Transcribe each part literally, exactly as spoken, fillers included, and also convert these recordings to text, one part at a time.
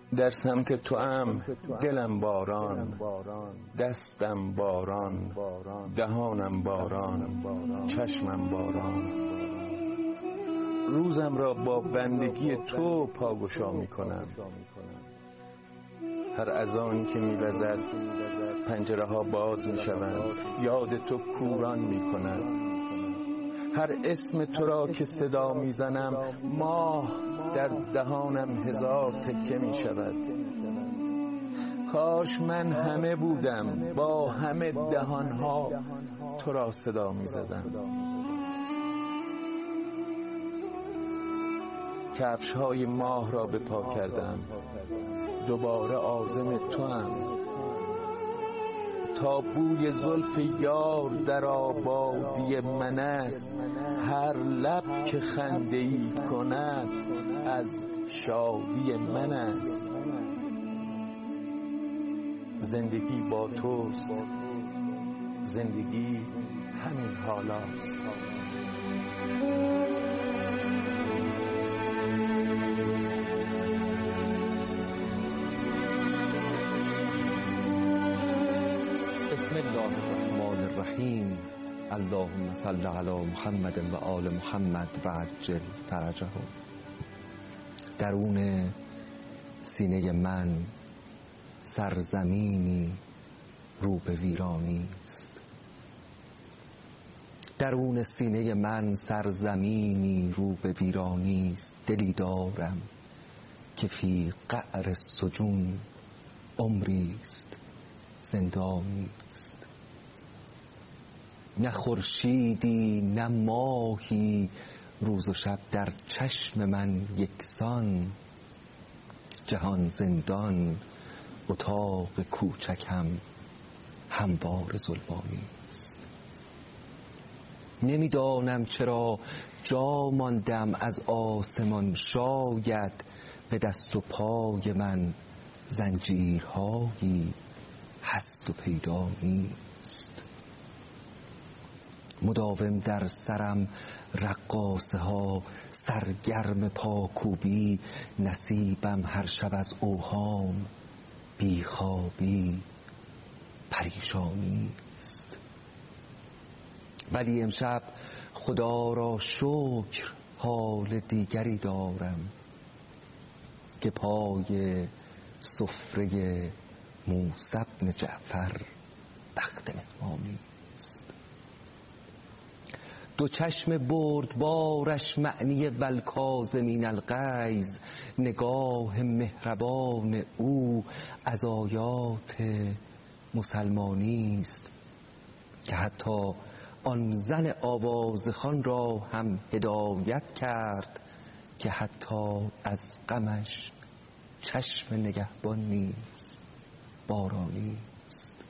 در سمت تو ام دلم باران، دستم باران، دهانم باران، چشمم باران. روزم را با بندگی تو پاگشا می کنم. هر اذانی که می وزد پنجره ها باز می شوند، یاد تو کوران می کند. هر اسم تو را که صدا می زنم ماه در دهانم هزار تکه می شود. کاش من همه بودم با همه دهانها تو را صدا می زدم. کفش های ماه را به پا کردم، دوباره عازم تو هم. تا بوی زلف یار در آبادی من است، هر لب که خنده‌ای کند از شادی من است. زندگی با توست، زندگی همین حالاست. بسم الله الرحمن الرحیم. اللهم صل علی محمد و آل محمد و عجل فرجهم. درون سینه من سرزمینی رو به ویرانی است. درون سینه من سرزمینی رو به ویرانی است. دلی دارم که فی قعر سجون عمری است زندانی است. نه خورشیدی نه ماهی روز و شب در چشم من یکسان. جهان زندان اتاق کوچکم هموار ظلمانی است. نمیدانم چرا جا ماندم از آسمان، شاید به دست و پای من زنجیرهایی هست و پیدا نیست. مداوم در سرم رقاصه ها، سرگرم پاکوبی، نصیبم هر شب از اوهام، بیخوابی، پریشانی است. ولی امشب خدا را شکر حال دیگری دارم که پای سفره موسی بن جعفر بخت مهمانی است. دو چشم بردبارش معنی والکاظمین الغیظ، نگاه مهربان او از آیات مسلمانی است که حتی آن زن آوازخوان را هم هدایت کرد که حتی از غمش چشم نگهبان نیز بارانی است.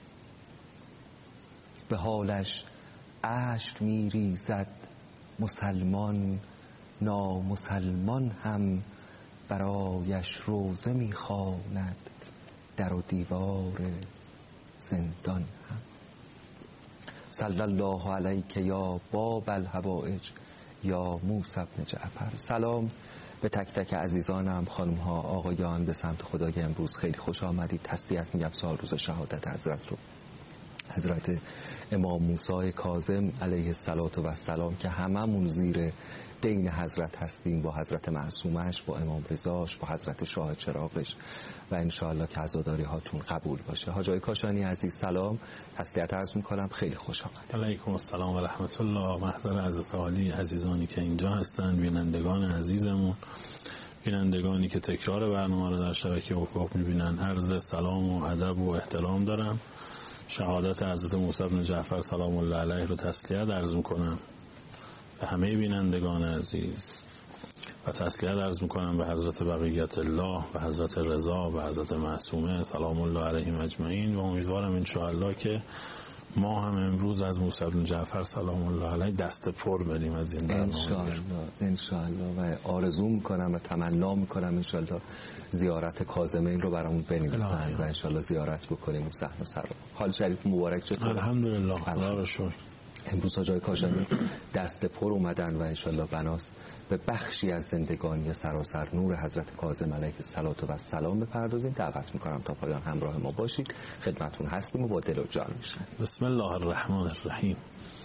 به حالش اشک میریزد مسلمان، نامسلمان هم برایش روزه میخواند، در و دیوار زندان هم. صلی الله علیک یا باب الحوائج یا موسی بن جعفر. سلام به تک تک عزیزانم، خانم ها، آقایان، به سمت خدای امروز خیلی خوش آمدید. تسلیت میگم سال روز شهادت حضرت رو، حضرت امام موسی کاظم علیه السلام که هممون زیر دین حضرت هستیم، با حضرت معصومش، با امام رضاش، با حضرت شاه چراغش، و انشاءالله که عزاداری هاتون قبول باشه. حاج آقای کاشانی عزیز سلام، تسلیت عرض میکنم، خیلی خوش آمد. علیکم السلام و رحمت الله. محضر حضرت عالی عزیزانی که اینجا هستن، بینندگان عزیزمون، بینندگانی که تکرار برنامه رو در شبکه افاق میبینن، عرض سلام و ادب و احترام دارم. شهادت حضرت موسی بن جعفر سلام الله علیه رو تسلیت عرض میکنم به همه بینندگان عزیز، و تسلیت عرض میکنم به حضرت بقیت الله، به حضرت رضا، به حضرت معصومه سلام الله علیهم اجمعین، و امیدوارم انشاءالله که ما هم امروز از موسی بن جعفر سلام الله علیه دست پر بدیم از این برنامه. انشاءالله انشاءالله و آرزو میکنم و تمنا میکنم انشاءالله زیارت کاظمین رو برامون بنویسن و انشاءالله زیارت بکنیم و صحن و سر. حال شریف مبارک چطور؟ الحمدلله، خدا رو شکر. امروز حاجی کاشانی دست پر اومدن و انشالله بناست به بخشی از زندگانی سراسر نور حضرت کاظم علیه السلام و سلام بپردازیم. دعوت میکنم تا پایان همراه ما باشید. خدمتون هستیم و با دل و جان میشن. بسم الله الرحمن الرحیم.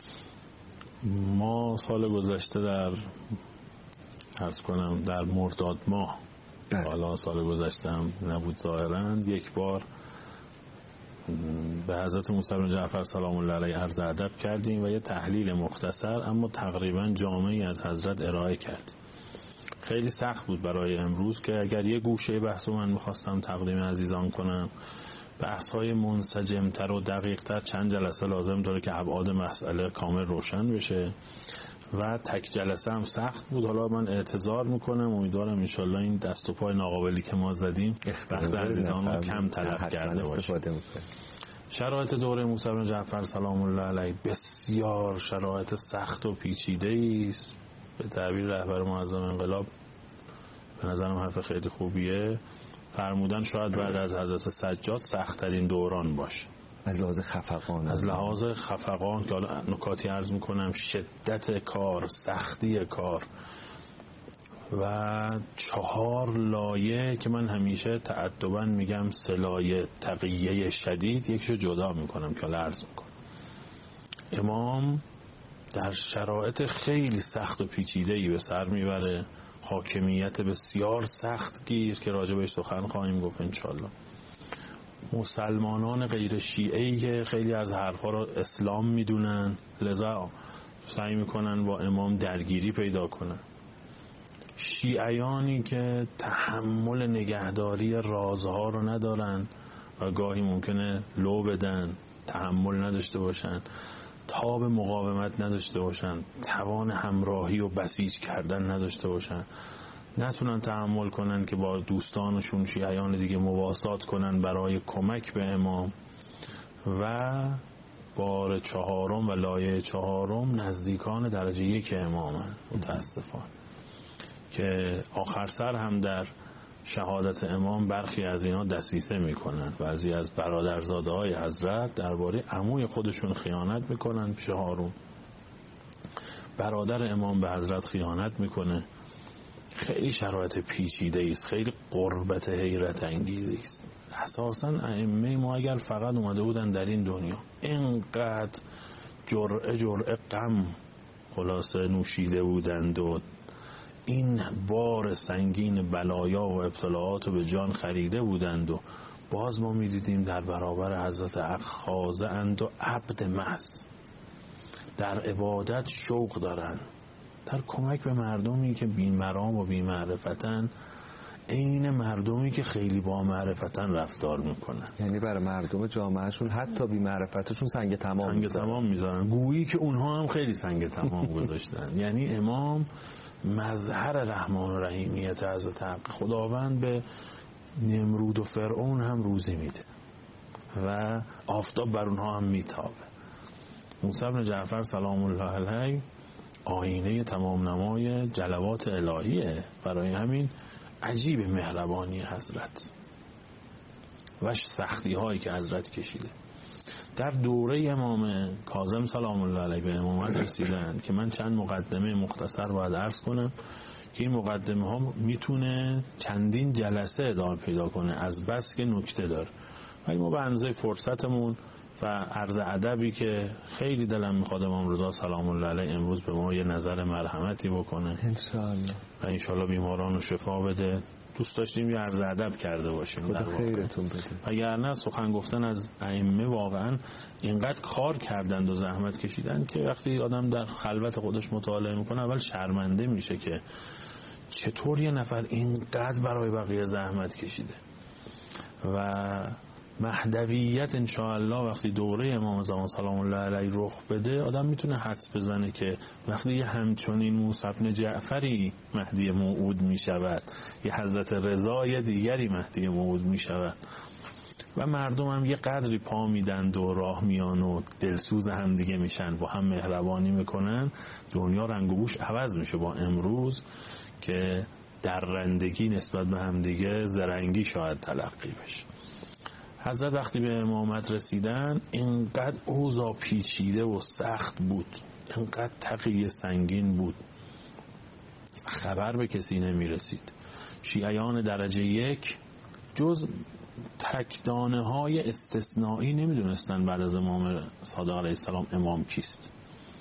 ما سال گذشته در عرض کنم در مرداد ماه، حالا سال گذشته هم نبود ظاهراً، یک بار به حضرت موسی بن جعفر سلام الله علیه عرض ادب کردیم و یه تحلیل مختصر اما تقریبا جامعی از حضرت ارائه کردیم. خیلی سخت بود برای امروز که اگر یه گوشه بحث من میخواستم تقدیم عزیزان کنم، بحث‌های منسجم‌تر و دقیق‌تر چند جلسه لازم داره که ابعاد مسئله کامل روشن بشه و تک جلسه هم سخت بود. حالا من اعتذار میکنم، امیدوارم انشالله این دست و پای ناقابلی که ما زدیم وقت عزیزان رو کم تلف کرده باشه. شرایط دوره موسی بن جعفر سلام الله علیه بسیار شرایط سخت و پیچیده است. به تعبیر رهبر معظم انقلاب به نظرم حرف خیلی خوبیه، فرمودن شاید بعد از حضرت سجاد سخت‌ترین دوران باشه از لحاظ خفقان. از لحاظ خفقان که حالا نکاتی عرض میکنم، شدت کار، سختی کار و چهار لایه که من همیشه تأدباً میگم سه لایه تقیه شدید، یکیشو جدا میکنم که حالا عرض میکنم. امام در شرایط خیلی سخت و پیچیده‌ای به سر میبره، حاکمیت بسیار سخت گیر که راجع بهش سخن خواهیم گفت انشالله. مسلمانان غیر شیعه‌ای که خیلی از حرفا رو اسلام میدونن، لذا سعی میکنن با امام درگیری پیدا کنن. شیعیانی که تحمل نگهداری رازها رو ندارن و گاهی ممکنه لو بدن، تحمل نداشته باشن، تاب مقاومت نداشته باشن، توان همراهی و بسیج کردن نداشته باشن، نتونن تحمل کنن که با دوستانشون شیعیان دیگه مواسات کنن برای کمک به امام. و بار چهارم و لایه چهارم نزدیکان درجه یک امامن متاسفانه، که آخر سر هم در شهادت امام برخی از اینا دسیسه میکنن. بعضی از برادرزاده های حضرت درباره عموی خودشون خیانت میکنن پیش هارون، برادر امام به حضرت خیانت میکنه. خیلی شرایط پیچیده است، خیلی قربت حیرت انگیزی است. اساساً ائمه ما اگر فقط اومده بودن در این دنیا اینقدر جرعه جرعه غم خلاصه نوشیده بودند و این بار سنگین بلایا و ابتلاعات رو به جان خریده بودند و باز ما میدیدیم در برابر حضرت حق خاضع اند و عبد محض، در عبادت شوق دارن، در کمک به مردمی که بی مرام و بی معرفتن، این مردمی که خیلی با معرفتن رفتار میکنن. یعنی برای مردم جامعهشون حتی بی معرفتشون سنگ تمام سنگ تمام میذارن، گویی که اونها هم خیلی سنگ تمام گذاشتن. یعنی امام مظهر رحمان و رحیمیت حضرت حق. خداوند به نمرود و فرعون هم روزی میده و آفتاب بر اونها هم میتابه. موسی بن جعفر سلام الله علیه آینه تمام نمای جلوات الهیه. برای همین عجیب مهربانی حضرت و سختی هایی که حضرت کشیده. در دوره امام کاظم سلام الله علیه به امامت رسیدن که من چند مقدمه مختصر باید عرض کنم که این مقدمه ها میتونه چندین جلسه ادامه پیدا کنه از بس که نکته داره، ولی ما به اندازه فرصتمون و عرض ادبی که خیلی دلم میخواد امام رضا سلام الله علیه امروز به ما یه نظر مرحمتی بکنه انشالله و انشالله بیماران رو شفا بده. دوست داشتیم یه عرض ادب کرده باشیم. خدا خیرتون بده. اگر نه سخن گفتن از ائمه واقعا اینقدر کار کردند و زحمت کشیدند که وقتی آدم در خلوت خودش مطالعه میکنه اول شرمنده میشه که چطور یه نفر اینقدر برای بقیه زحمت کشیده. و مهدویت انشاءالله وقتی دوره امام زمان سلام الله علیه رخ بده آدم میتونه حدس بزنه که وقتی یه همچنین موسی بن جعفری مهدی موعود میشود، یه حضرت رضای دیگری مهدی موعود میشود و مردم هم یه قدری پا میدند و راه میان و دلسوز هم دیگه میشن، با هم مهربانی میکنن، دنیا رنگ و بوش عوض میشه با امروز که درندگی نسبت به هم دیگه زرنگی شاید تلقی بشه. حضرت وقتی به امامت رسیدن اینقدر اوضاع پیچیده و سخت بود، اینقدر تقیه سنگین بود، خبر به کسی نمی رسید. شیعیان درجه یک جز تکدانه های استثنایی نمیدونستن بعد از امام صادق علیه السلام امام کیست.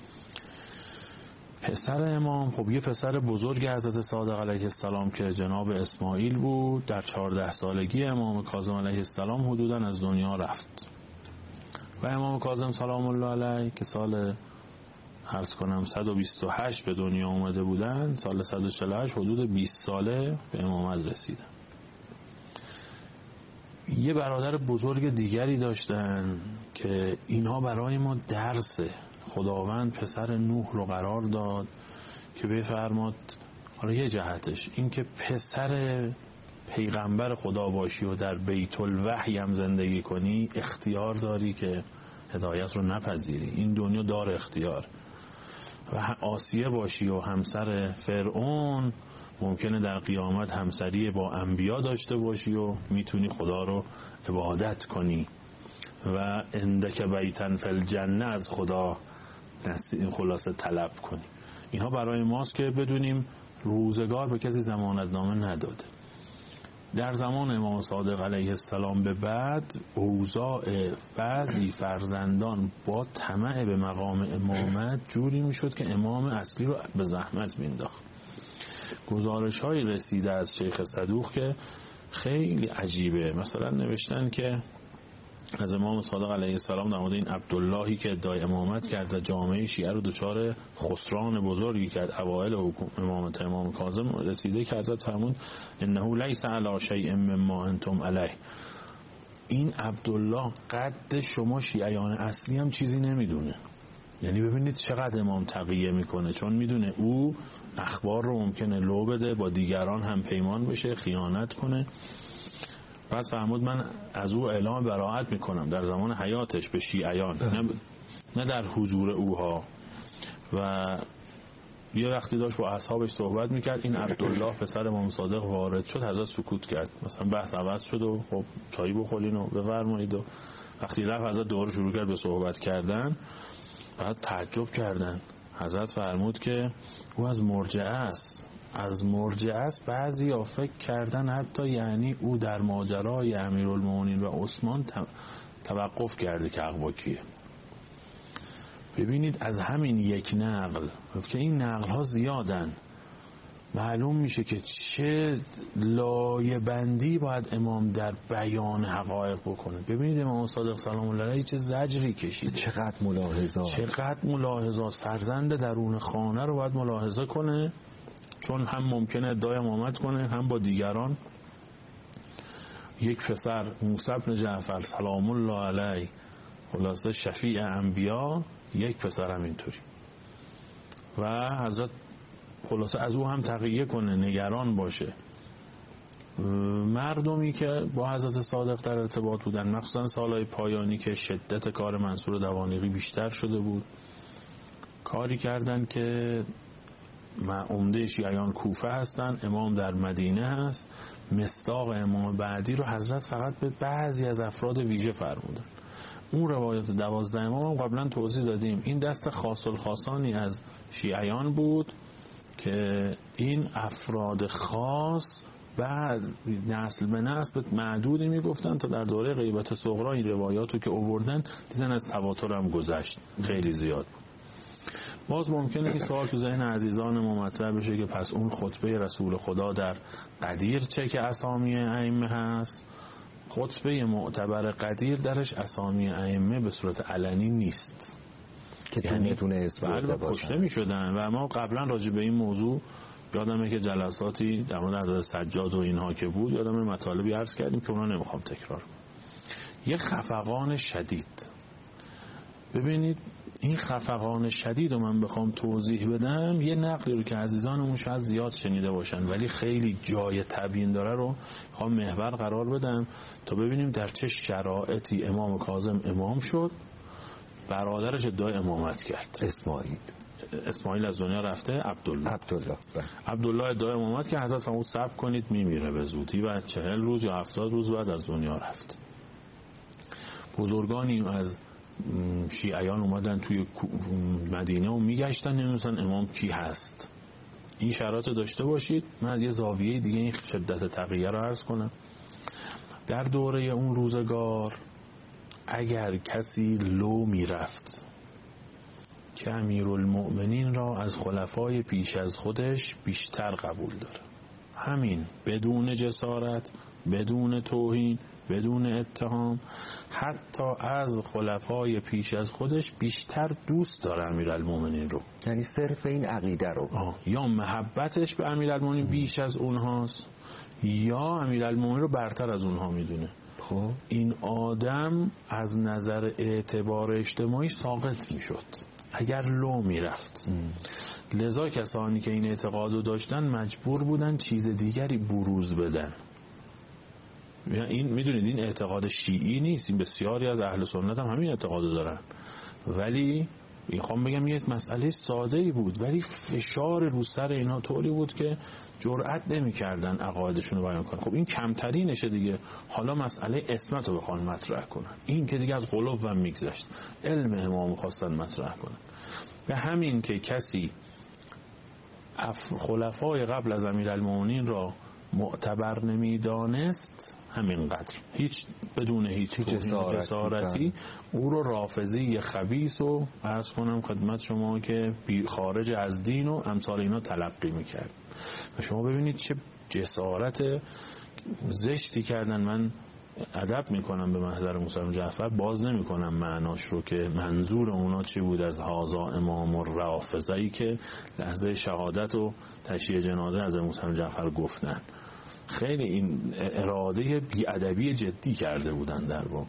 پسر امام، خب یه پسر بزرگ حضرت صادق علیه السلام که جناب اسماعیل بود، در چهارده سالگی امام کاظم علیه السلام حدوداً از دنیا رفت و امام کاظم سلام الله علیه که سال عرض کنم صد و بیست و هشت به دنیا اومده بودن، سال صد و چهل و هشت حدود بیست ساله به امامت رسیدن. یه برادر بزرگ دیگری داشتن که اینها برای ما درسه. خداوند پسر نوح رو قرار داد که بفرماد حالا یه جهتش این که پسر پیغمبر خدا باشی و در بیت الوحی هم زندگی کنی، اختیار داری که هدایت رو نپذیری. این دنیا دار اختیار. و آسیه باشی و همسر فرعون، ممکنه در قیامت همسری با انبیا داشته باشی و میتونی خدا رو عبادت کنی و اندک بیتن فی الجنه از خدا خلاصه طلب کنی. اینها برای ماست که بدونیم روزگار به کسی ضمانتنامه نداده. در زمان امام صادق علیه السلام به بعد اوضاع بعضی فرزندان با طمع به مقام امامت جوری میشد که امام اصلی رو به زحمت مینداخت. گزارش های رسیده از شیخ صدوق که خیلی عجیبه. مثلا نوشتن که از امام صادق علیه السلام در مورد این عبداللهی که ادعای امامت کرد و جامعه شیعه رو دچار خسران بزرگی کرد اوایل امامت امام کاظم، رسیده که حضرت فرمود انه لیس علی شیء مما انتم علیه. این عبدالله قد شما شیعیان اصلی هم چیزی نمیدونه. یعنی ببینید چقدر امام تقیه میکنه، چون میدونه او اخبار رو ممکنه لو بده، با دیگران هم پیمان بشه، خیانت کنه. بعد فرمود من از او اعلام براءت میکنم در زمان حیاتش به شیعیان، نه, نه در حضور اوها. و یه وقتی داشت با اصحابش صحبت میکرد، این عبدالله پسر امام صادق وارد شد، حضرت سکوت کرد، مثلا بحث عوض شد و خب چایی بخورین و بفرمایید. و وقتی رفت حضرت دوباره شروع کرد به صحبت کردن، بعد تعجب کردن. حضرت فرمود که او از مرجعه است. از مرجعه است. بعضی ها فکر کردن حتی یعنی او در ماجرای امیرالمومنین و عثمان توقف کرده که اقوا. ببینید از همین یک نقل که این نقل ها زیادن، معلوم میشه که چه لایه بندی باید امام در بیان حقایق بکنه. ببینید امام صادق سلام الله علیه چه زجری کشیده، چقدر ملاحظات چقدر ملاحظات. فرزند درون خانه رو باید ملاحظه کنه، چون هم ممکنه ادعای امامت کنه، هم با دیگران. یک پسر موسی بن جعفر سلام الله علیه خلاصه شفیع انبیا، یک پسر هم اینطوری. و حضرت خلاصه از او هم تقیه کنه، نگران باشه. مردمی که با حضرت صادق در ارتباط بودن، مخصوصا سالهای پایانی که شدت کار منصور دوانیقی بیشتر شده بود، کاری کردن که عمده شیعیان کوفه هستن، امام در مدینه هست، مصداق امام بعدی رو حضرت فقط به بعضی از افراد ویژه فرمودن. اون روایت دوازده امام هم قبلا توضیح دادیم، این دست خاص الخاصانی از شیعیان بود که این افراد خاص بعد نسل به نسل معدودی میگفتن تا در دوره غیبت صغرا این روایاتو که آوردن دیدن از تواتر هم گذشت، خیلی زیاد بود. باز ممکنه این سوال تو ذهن عزیزان ما مطرح بشه که پس اون خطبه رسول خدا در قدیر چه که اسامی ائمه هست؟ خطبه معتبر قدیر درش اسامی ائمه به صورت علنی نیست که تو میتونه اسم کشته میشدن. و ما قبلا راجع به این موضوع یادمه که جلساتی در مورد حضرت سجاد و اینها که بود، یادمه مطالبی عرض کردیم که اونا نمیخوام تکرار کنم. یه خفقان شدید، ببینید این خفقان شدید رو من بخوام توضیح بدم، یه نقلی رو که عزیزانمون شاید زیاد شنیده باشن ولی خیلی جای تبیین داره رو میخوام محور قرار بدم تا ببینیم در چه شرایطی امام کاظم امام شد. برادرش ادعای امامت کرد، اسماعیل اسماعیل از دنیا رفته، عبدالله عبدالله عبدالله ادعای امامت که حضرت فرمود صبر کنید میمیره به زودی و چهل روز یا هفتاد روز بعد از دنیا رفت. بزرگانی از شیعیان اومدن توی مدینه و میگشتن نمیدونستن امام کی هست. این شرایط داشته باشید. من از یه زاویه دیگه این شدت تقیه رو عرض کنم. در دوره اون روزگار اگر کسی لو میرفت که امیرالمؤمنین را از خلفای پیش از خودش بیشتر قبول داره، همین بدون جسارت، بدون توهین، بدون اتهام، حتی از خلفای پیش از خودش بیشتر دوست داره امیرالمؤمنین رو. یعنی صرف این عقیده رو آه. یا محبتش به امیرالمؤمنین بیش از اونهاست یا امیرالمؤمنین رو برتر از اونها میدونه. خب این آدم از نظر اعتبار اجتماعی ساقط میشد اگر لو میرفت. لذا کسانی که این اعتقادو داشتن مجبور بودن چیز دیگری بروز بدن. این میدونید این اعتقاد شیعی نیست، این بسیاری از اهل سنت هم همین اعتقادو دارن، ولی میخوام بگم یه مسئله ساده ای بود ولی فشار رو سر اینها طوری بود که جرئت نمی‌کردن عقایدشون رو بیان کنن. خب این کمترینشه دیگه. حالا مسئله اسمت رو بخوان مطرح کنن، این که دیگه از قلوب هم میگذشت، علم امام خواستن مطرح کنن. به همین که کسی خلفای قبل از امیرالمؤمنین را معتبر نمیدانست، همینقدر هیچ بدون هیچ جسارتی, جسارتی او رو رافضی خبیث و عرض کنم خدمت شما که خارج از دین و امثال اینا تلقی میکرد. و شما ببینید چه جسارت زشتی کردن. من ادب میکنم به محضر موسی جعفر، باز نمیکنم معناش رو که منظور اونا چی بود از هازا امام الرافضه‌ای که لحظه شهادت و تشییع جنازه از موسی جعفر گفتن. خیلی این اراده بی‌ادبی جدی کرده بودن. در واقع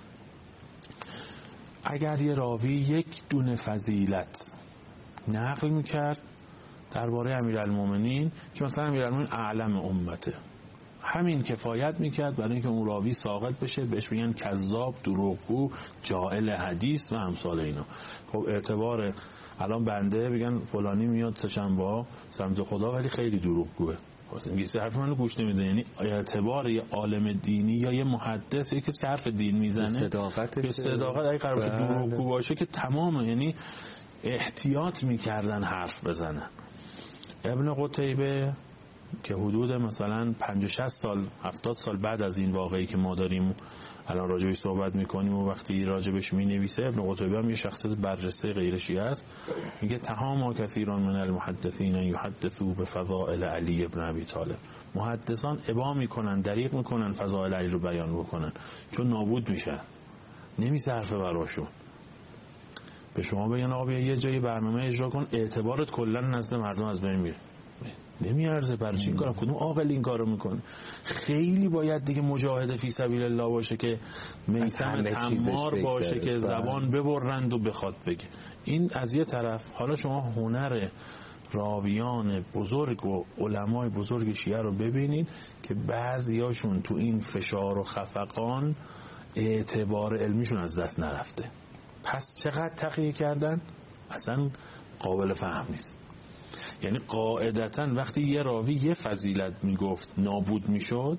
اگر یه راوی یک دونه فضیلت نقل میکرد درباره امیرالمؤمنین که مثلا امیرالمؤمنین اعلم امته، همین کفایت میکرد برای اینکه اون راوی ساقط بشه، بهش بگن کذاب، دروغگو، جاهل حدیث و امثال اینا. خب اعتبار الان بنده بگن فلانی میاد سه‌شنبه‌ها سمت خدا ولی خیلی دروغگوه، میگه حرف منو گوش نمیده. یعنی اعتبار یه عالم دینی یا یه محدث یکی که حرف دین میزنه صداقت به صداقت اگه قرار باشه دروغگو باشه که تمام، یعنی احتیاط میکردن حرف بزنن. ابن قتیبه که حدود مثلا پنجاه شصت سال هفتاد سال بعد از این واقعی که ما داریم الان راجبش صحبت میکنیم و وقتی راجبش مینویسه، ابن قتیبه هم یه شخصیت برجسته غیر شیعه است، میگه تهاما کثیران من المحدثین یحدثوا بفضائل علی ابن ابی طالب. محدثان ابا میکنن، دریغ میکنن فضائل علی رو بیان بکنن چون نابود میشن، نمیصرفه براشون. به شما بگن آقا بیا یه جایی برنامه اجرا کن، اعتبارت کلا نزد مردم از بین میره، نمیارزه. برای چی این کارو؟ کدوم عاقل این کارو میکنه؟ خیلی باید دیگه مجاهد فی سبیل الله باشه که میثم تمار باشه که زبان ببرند و بخواد بگه. این از یه طرف. حالا شما هنر راویان بزرگ و علمای بزرگ شیعه رو ببینید که بعضیاشون تو این فشار و خفقان اعتبار علمیشون از دست نرفته. پس چقدر تقیه کردن اصلا قابل فهم نیست. یعنی قاعدتاً وقتی یه راوی یه فضیلت میگفت نابود میشد،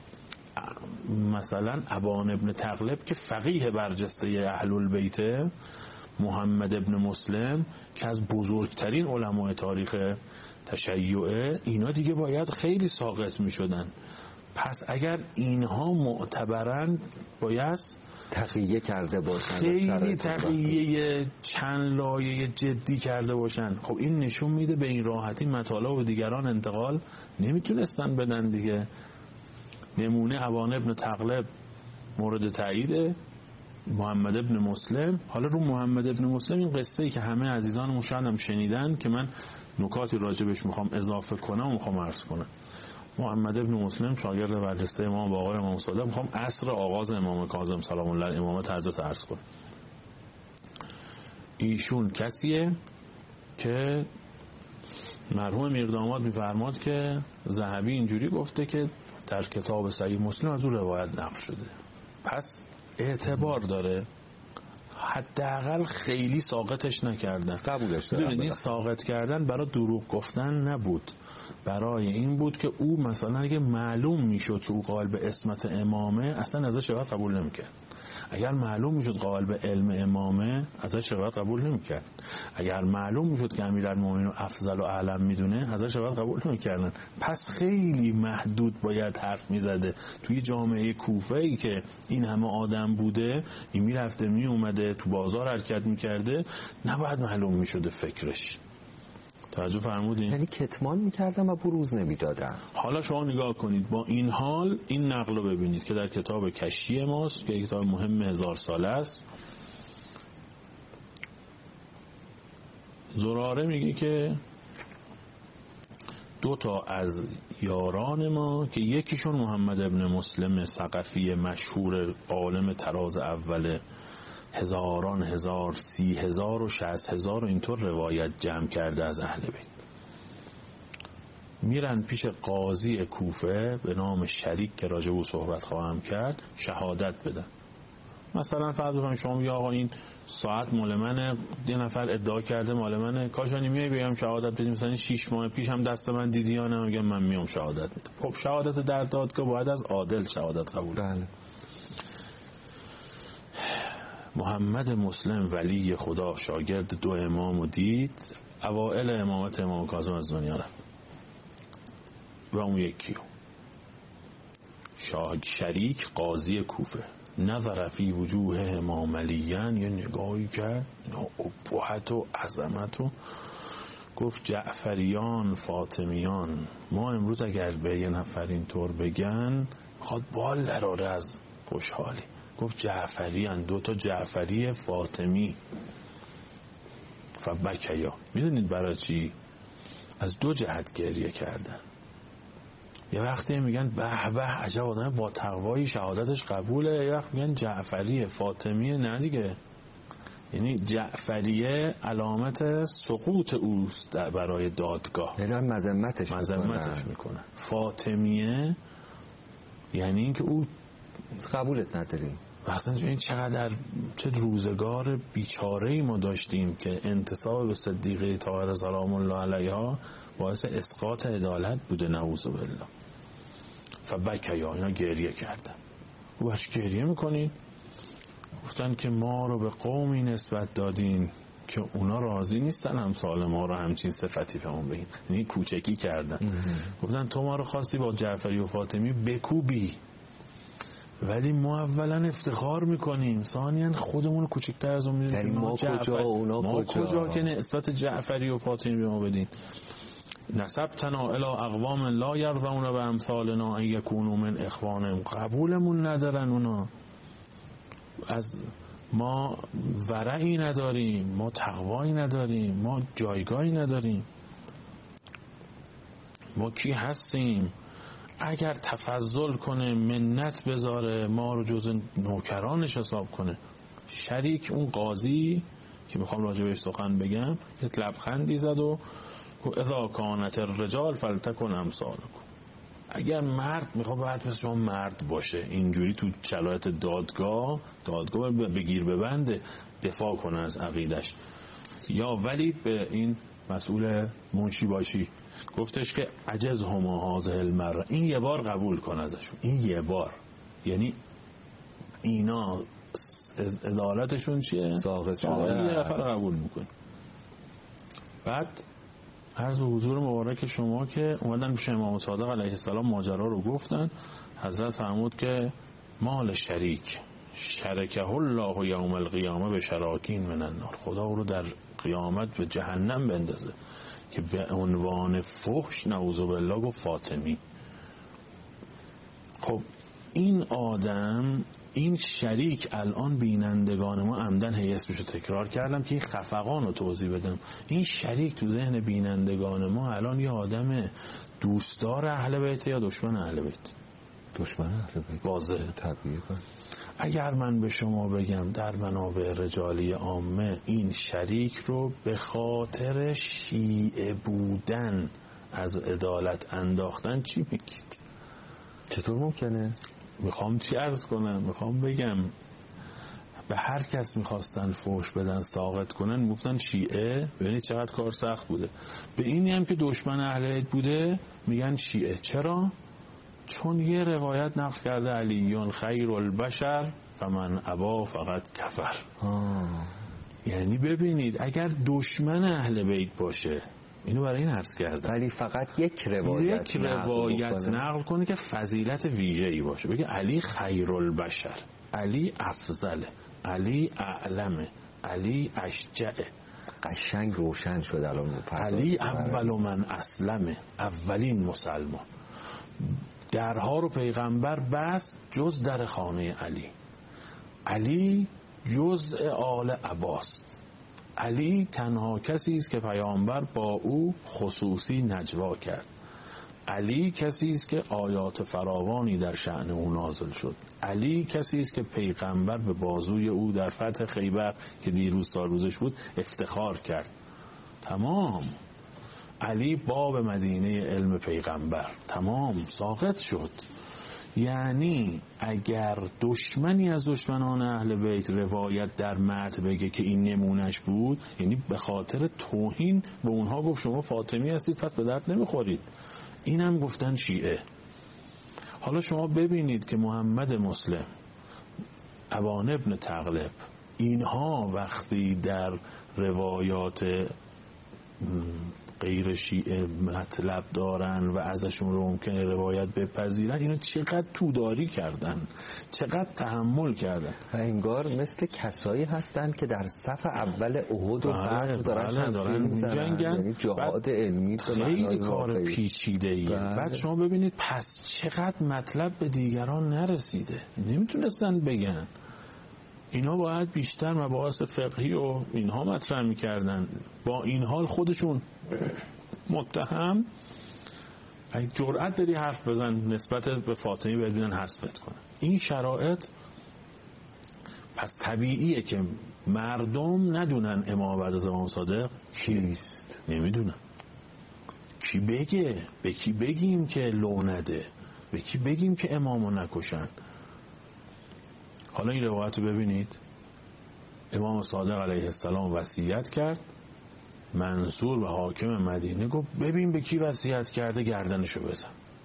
مثلا ابان ابن تغلب که فقیه برجسته اهل البیت، محمد ابن مسلم که از بزرگترین علمای تاریخ تشیعه، اینا دیگه باید خیلی ساقط میشدن. پس اگر اینها معتبرن باید تقیه کرده باشن، خیلی تقیه چند لایه جدی کرده باشن. خب این نشون میده به این راحتی مطالب و دیگران انتقال نمیتونستن بدن دیگه. نمونه ابان ابن تغلب مورد تایید، محمد ابن مسلم. حالا رو محمد ابن مسلم این قصه ای که همه عزیزان مشاهد هم شنیدن که من نکاتی راجبش میخوام اضافه کنم و میخوام عرض کنم. محمد ابن مسلم شاگرد برجسته امام باقر امام صادق، میخوام عصر آغاز امام کاظم سلام الله امامت حضرت عرض کنم. ایشون کسیه که مرحوم میرداماد میفرماد که ذهبی اینجوری گفته که در کتاب صحیح مسلم از او روایت نقل شده، پس اعتبار داره. حداقل خیلی ساقطش نکردن، قبولش دارن. این ساقط کردن برای دروغ گفتن نبود، برای این بود که او مثلا اگه معلوم میشد که او قائل به عصمت امامه اصلا ازش روایت قبول نمیکرد. اگر معلوم میشد قائل به علم امامه ازش روایت قبول نمیکرد. اگر معلوم میشد که امیرالمومنین رو افضل و اعلم میدونه ازش روایت قبول نمیکردن. پس خیلی محدود باید حرف میزده. توی جامعه کوفه ای که این همه آدم بوده، این میرفته می اومده تو بازار حرکت میکرده، نباید معلوم میشده فکرش. توجه فرمودین؟ یعنی کتمان میکردن و بروز نمیدادن. حالا شما نگاه کنید با این حال این نقل رو ببینید که در کتاب کشی ماست که کتاب مهم هزار ساله است. زراره میگه که دو تا از یاران ما که یکیشون محمد ابن مسلم ثقفی مشهور عالم تراز اول هزاران هزار سی هزار و شصت هزار و اینطور روایت جمع کرده از اهل بیت، میرن پیش قاضی کوفه به نام شریک که راجع به او صحبت خواهم کرد شهادت بدن. مثلا فرض بکنید شما میگه آقا این ساعت مال منه، یه نفر ادعا کرده مال منه، کاشانی میای بگم شهادت بدیم، مثلا شش ماه پیش هم دست من دیدی یا نه، میگم من میام شهادت میدم. خب شهادت در دادگاه باید از عادل شهادت قبول. بله. محمد مسلم ولی خدا شاگرد دو امامو دید، اوائل امامت امام کاظم از دنیا رفت و اون یکیو شریک قاضی کوفه نظر فی وجوه امام علیان، یه نگاهی کرد ابهت و عظمت و گفت جعفریان فاطمیان، ما امروز اگر به یه نفر اینطور بگن خواد بال دراره از خوشحالی. گفت جعفریان، دو تا جعفری فاطمی. فبکیا، میدونید برای چی؟ از دو جهت گریه کردن. یه وقتی میگن به به عجب آدم با تقوایی شهادتش قبوله، یه وقت میگن جعفری فاطمی، نه دیگه. یعنی جعفریه علامت سقوط اوست برای دادگاه، یعنی مذمتش مذمتش میکنن. فاطمیه یعنی اینکه او قبولت نداریم. اصلا این چقدر چه روزگار بیچاره‌ای ما داشتیم که انتساب به صدیقه طاهره سلام الله علیها باعث اسقاط عدالت بوده، نعوذ بالله. فبکیا، اینا گریه کردن. و بچه گریه میکنین؟ گفتن که ما رو به قومی نسبت دادین که اونا راضی نیستن امثال ما رو همچین صفتی فهمون بگین، یعنی کوچکی کردن. گفتن تو ما رو خواستی با جعفری و فاطمی بکوبی، ولی ما اولا افتخار میکنیم، ثانیا خودمون کوچکتر از اون میدونیم. یعنی ما کجا اونا ما کجا کجا که نسبت جعفری و فاطمی به ما بدین. نسبتنا الی اقوام لا یرضون به امثالنا ان یکونوا من اخوانهم، قبولمون ندارن اونا. از ما ورعی نداریم، ما تقوایی نداریم، ما جایگاهی نداریم. ما کی هستیم؟ اگر تفضل کنه، منت بذاره، ما رو جز نوکرانش حساب کنه. شریک اون قاضی که میخوام راجع بهش سخن بگم یه لبخندی زد و گفت اذا کانت الرجال فلتکن امثالکم، اگر مرد میخواد باید مثل شما مرد باشه. اینجوری تو شرایط دادگاه دادگاه بگیر ببنده دفاع کنه از عقیدش. یا ولی به این مسئول منشی باشی گفتش که عجز هما هذه المره، این یه بار قبول کن ازشون، این یه بار. یعنی اینا عدالتشون چیه؟ ساقط شده، یه نفر قبول میکن. بعد عرض به حضور مبارک شما که اومدن پیش امام صادق علیه السلام ماجرا رو گفتن. حضرت فرمود که مال شریک شرکه الله یوم القیامه به شراکین من النار، خدا او رو در قیامت به جهنم بندازه که به عنوان فحش نعوذ بالله گفت فاطمی. خب این آدم، این شریک، الان بینندگان ما عمدن هی اسمشو تکرار کردم که این خفقان رو توضیح بدم. این شریک تو ذهن بینندگان ما الان یه آدم دوستدار اهل بیت یا دشمن اهل بیت؟ دشمن اهل بیت. واضحه. طبیعیه. اگر من به شما بگم در منابع رجالی عامه این شریک رو به خاطر شیعه بودن از عدالت انداختن، چی میگید؟ چطور ممکنه؟ میخوام چی عرض کنم؟ میخوام بگم به هر کس میخواستن فحش بدن، ساقط کنن، میگفتن شیعه. ببینید چقدر کار سخت بوده. به اینی هم که دشمن اهل بیت بوده میگن شیعه. چرا؟ چون یه روایت نقل کرده علیون خیر البشر و من ابا فقط کفر. آه. یعنی ببینید اگر دشمن اهل بیت باشه، اینو برای این عرض کردم، ولی فقط یک روایت یک روایت نقل کنه که فضیلت ویژه‌ای باشه، بگه علی خیرالبشر، علی افضله، علی اعلمه، علی اشجعه. قشنگ روشن شد الان. علی اول من اسلمه، اولین مسلمان. درها رو پیغمبر بست جز در خانه علی. علی جزء آل عباس. علی تنها کسی است که پیامبر با او خصوصی نجوا کرد. علی کسی است که آیات فراوانی در شأن او نازل شد. علی کسی است که پیغمبر به بازوی او در فتح خیبر که دیروز سال روزش بود افتخار کرد. تمام. علی باب مدینه علم پیغمبر، تمام ساقط شد. یعنی اگر دشمنی از دشمنان اهل بیت روایت در متن بگه که این نمونش بود، یعنی به خاطر توهین به اونها گفت شما فاطمی هستید پس به درد نمیخورید. این هم گفتن شیعه. حالا شما ببینید که محمد مسلم، ابان ابن تغلب، اینها وقتی در روایات غیر شیعه مطلب دارن و ازشون رو ممکنه روایت بپذیرن، اینو چقدر توداری کردن، چقدر تحمل کردن. و انگار مثل کسایی هستن که در صف اول احد و بدر دارن, دارن می‌جنگن، یعنی جهاد علمی، خیلی کار پیچیده‌ای. بعد شما ببینید پس چقدر مطلب به دیگران نرسیده، نمیتونستن بگن. اینا باید بیشتر مباحث فقهی و اینها مطرح میکردن. با این حال خودشون متهم، اگه جرأت داری حرف بزن نسبت به فاطمی باید بیدن حذفت کنن. این شرایط پس طبیعیه که مردم ندونن امام بعد از امام صادق کیست، نمیدونن. کی بگه؟ به کی بگیم که لو نده؟ به کی بگیم که امامو نکشن؟ حالا این روایت رو ببینید. امام صادق علیه السلام وصیت کرد، منصور و حاکم مدینه گفت ببین به کی وصیت کرده، گردنشو بزن.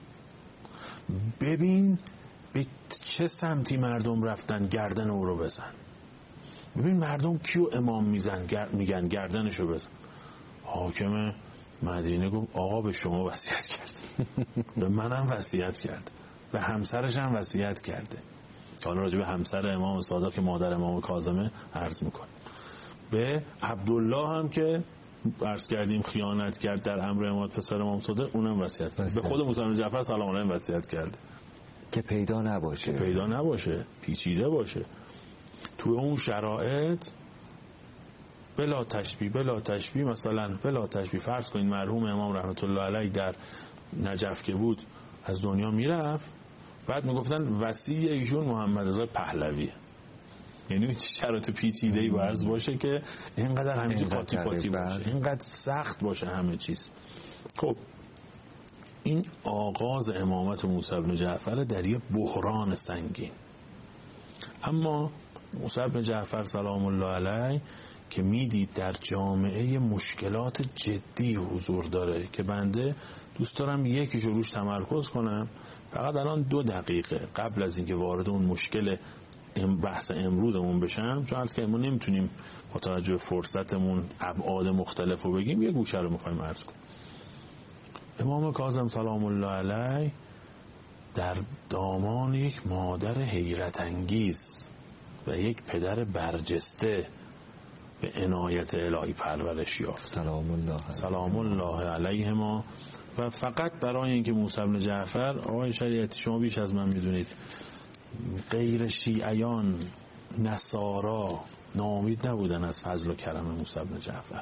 ببین به چه سمتی مردم رفتن، گردن او رو بزن. ببین مردم کیو امام میزن، گر... میگن گردنشو بزن. حاکم مدینه گفت آقا به شما وصیت کرد، به منم وصیت کرد، به همسرش هم وصیت کرده. حالا راجع به همسر امام صادق که مادر امام کاظمه عرض میکنه. به عبدالله هم که عرض کردیم خیانت کرد در امر امامت پسر امام صادق، اونم وصیت کرد. به خود موسی بن جعفر سلام علیه وصیت کرد که پیدا نباشه، که پیدا نباشه، پیچیده باشه. تو اون شرایط بلا تشبیه بلا تشبیه مثلا بلا تشبیه فرض کنید مرحوم امام رحمت الله علیه در نجف که بود از دنیا میرفت، بعد میگفتن وصی ایشون محمد رضا پهلویه. یعنی شرایط پیچیده‌ای باید باشه که اینقدر همه چی قاطی قاطی باشه، اینقدر سخت باشه همه چیز. خب این آغاز امامت موسی بن جعفر در یه بحران سنگین. اما موسی بن جعفر سلام الله علیه که میدید در جامعه مشکلات جدی حضور داره که بنده دوست دارم یکیش روش تمرکز کنم، فقط الان دو دقیقه قبل از اینکه وارد اون مشکل بحث امروزمون بشم، چون از که ما نمیتونیم با توجه به فرصتمون ابعاد مختلف رو بگیم، یه گوشه رو میخوایم عرض کنیم. امام کاظم سلام الله علیه در دامان یک مادر حیرت انگیز و یک پدر برجسته به عنایت الهی پرورش یافت سلام الله سلام الله علیه ما. و فقط برای اینکه موسی بن جعفر، آقای شریعتی شما بیش از من میدونید، غیر شیعیان نصارا ناامید نبودن از فضل و کرم موسی بن جعفر